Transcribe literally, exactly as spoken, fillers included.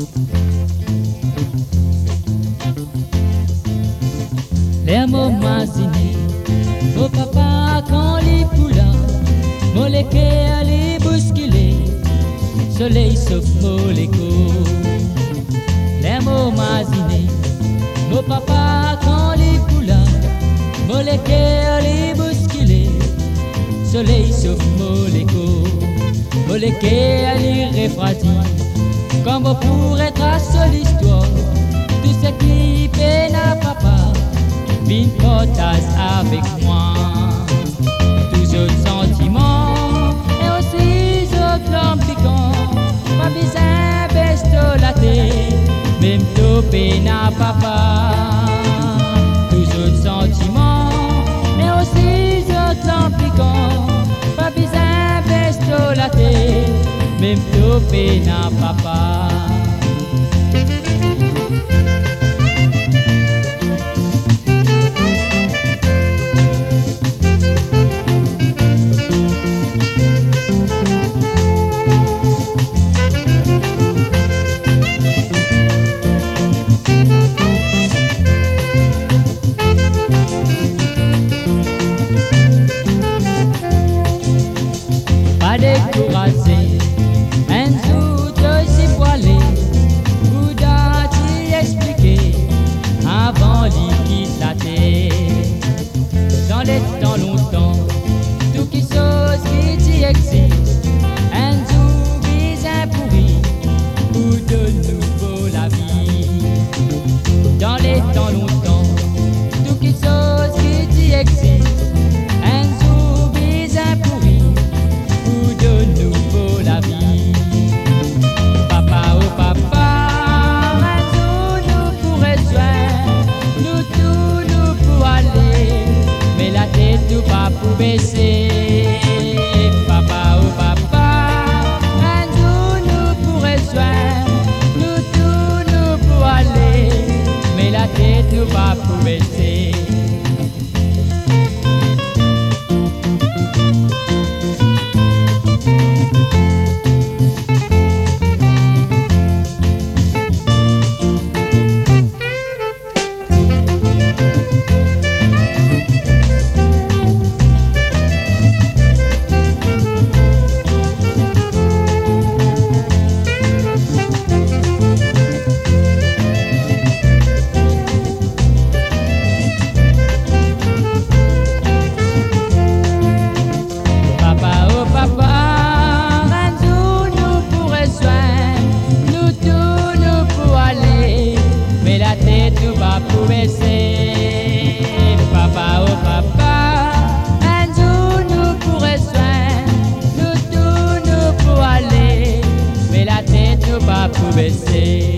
Les mots mazinés, mon papa quand les poula, mon léqué les bousculer, soleil sauf moléco. Les mots mazinés, mon papa quand les poula, mon léqué les bousculer, soleil sauf moléco. Mon léqué les refroidi, comme pour être à seule histoire, tout ce qui peine à papa. Vine potasse avec moi, tous autres sentiments et aussi autres lampes piquants. Pas besoin bestolater, même topé n'a papa. Tous autres sentiments et aussi autres lampes piquants. Pas besoin bestolater, même topé n'a papa. Découragé, un jour de s'y voiler, vous d'y expliquer avant l'y quitter. Dans les temps longtemps, tout qui chose qui t'y existe, un jour vise un pourri, ou de nouveau la vie. Dans les temps longtemps, tout qui chose qui t'y existe, un jour vise un pourri, de nouveau la vie. Papa, oh papa, un jour nous pourrait soin, nous tous nous pour aller, mais la tête nous pas pour baisser. Papa, oh papa, un jour nous pourrait soin, nous tous nous pour aller, mais la tête nous pas pour baisser. Pour baisser, papa, oh papa, un jour nous pourrait soin, nous tous nous pour aller, mais la tête nous pas pour baisser.